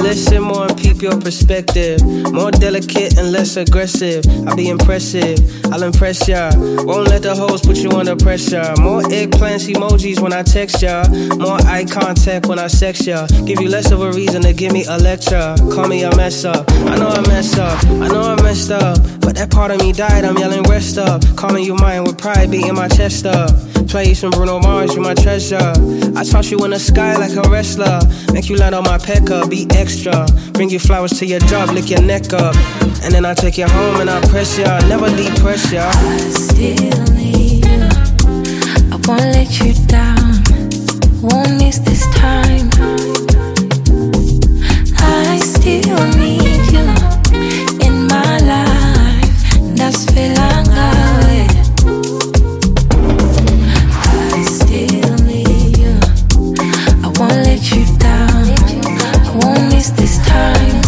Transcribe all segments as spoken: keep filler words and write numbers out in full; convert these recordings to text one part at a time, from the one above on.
listen more and peep your perspective. More delicate and less aggressive. I'll be impressive, I'll impress ya. Won't let the hoes put you under pressure. More eggplants emojis when I text ya. More eye contact when I sex ya. Give you less of a reason to give me a lecture. Call me a mess up, I know I mess up, I know I messed up, but that part of me died, I'm yelling rest up. Calling you mine with pride, beating my chest up. Play some Bruno Mars, you my treasure. I toss you in the sky like a wrestler. Make you land on my pecker, be extra. Bring you flowers to your job, lick your neck up. And then I take you home and I press ya, never depress ya. I still need you, I won't let you down, won't miss this time. I still need you in my life, that's feeling away. I still need you, I won't let you down, I won't miss this time.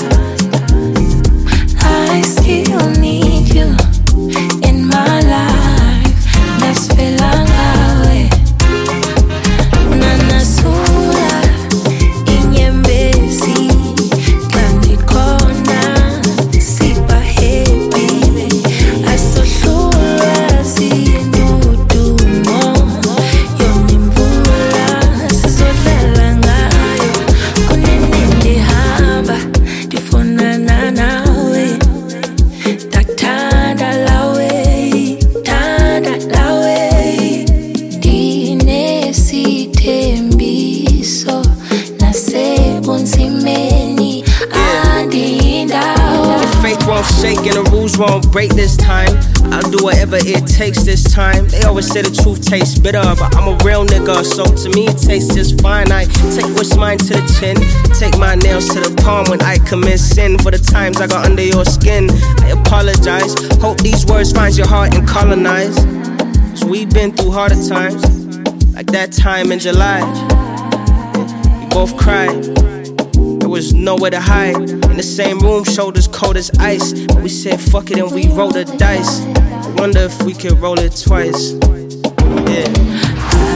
I still need you in my life, that's feeling away. Nana sura inyembezi kandi kona sipa happy. I so sure zinudumo yonimvula sizodlala ngayo kunene ndihamba ndifunana nawe. Daktanda lawe, tanda lawe, dinesithembiso nasebunzimeni andindawo. Faith won't shake and the rules won't break this time. I'll do whatever it takes this time. They always say the truth tastes bitter, but I'm a real nigga, so to me it tastes just fine. I take what's mine to the chin, take my nails to the palm when I commit sin. For the times I got under your skin, I apologize. Hope these words find your heart and colonize. Cause we've been through harder times, like that time in July. We both cried, there was nowhere to hide. In the same room, shoulders cold as ice. But we said fuck it and we rolled the dice. I wonder if we could roll it twice. Yeah.